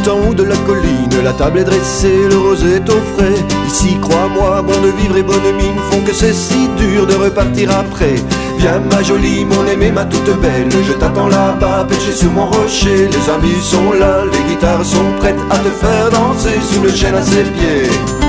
en haut de la colline, la table est dressée, le rosé est au frais. Ici, crois-moi, bon de vivre et bonne mine font que c'est si dur de repartir après. Viens ma jolie, mon aimée, ma toute belle, je t'attends là-bas, perché sur mon rocher. Les amis sont là, les guitares sont prêtes à te faire danser sous le chêne à ses pieds.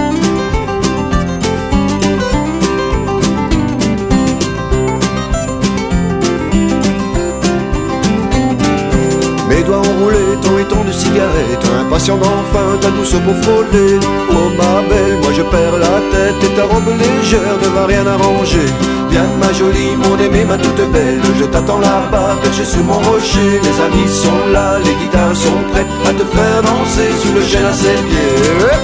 Mes doigts enroulés, ton et ton de cigarette, impatient d'enfin ta douce peau frôlée. Oh ma belle, moi je perds la tête et ta robe légère ne va rien arranger. Viens ma jolie, mon aimée, ma toute belle, je t'attends là-bas, perché sur mon rocher. Les amis sont là, les guitares sont prêtes à te faire danser sous le chêne à ses pieds.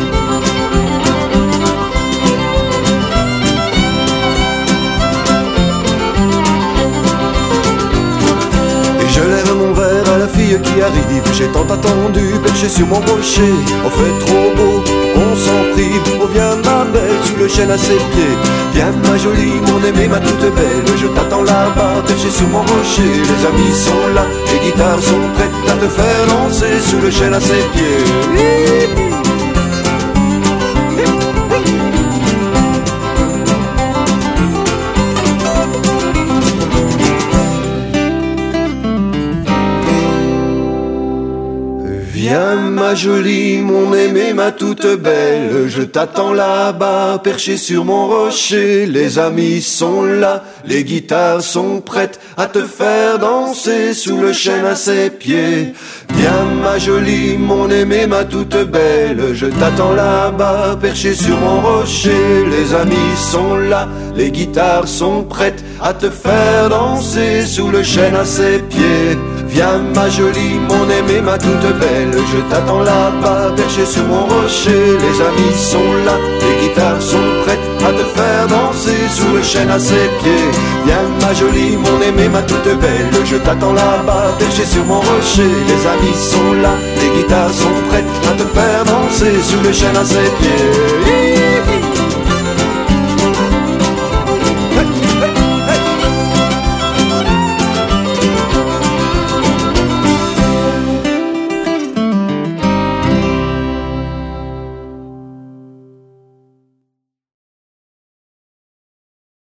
Je lève mon verre à la fille qui arrive, j'ai tant attendu, perché sur mon rocher. On fait trop beau, on s'en prive, oh viens ma belle, sous le chêne à ses pieds. Viens ma jolie, mon aimée, ma toute belle, je t'attends là-bas, perché sur mon rocher. Les amis sont là, les guitares sont prêtes à te faire danser sous le chêne à ses pieds. Viens ma jolie, mon aimée, ma toute belle, je t'attends là-bas, perché sur mon rocher. Les amis sont là, les guitares sont prêtes à te faire danser sous le chêne à ses pieds. Viens ma jolie, mon aimée, ma toute belle, je t'attends là-bas, perché sur mon rocher. Les amis sont là, les guitares sont prêtes à te faire danser sous le chêne à ses pieds. Viens ma jolie, mon aimée, ma toute belle, je t'attends là-bas, perché sur mon rocher. Les amis sont là, les guitares sont prêtes à te faire danser sous le chêne à ses pieds. Viens ma jolie, mon aimée, ma toute belle, je t'attends là-bas, perché sur mon rocher. Les amis sont là, les guitares sont prêtes à te faire danser sous le chêne à ses pieds.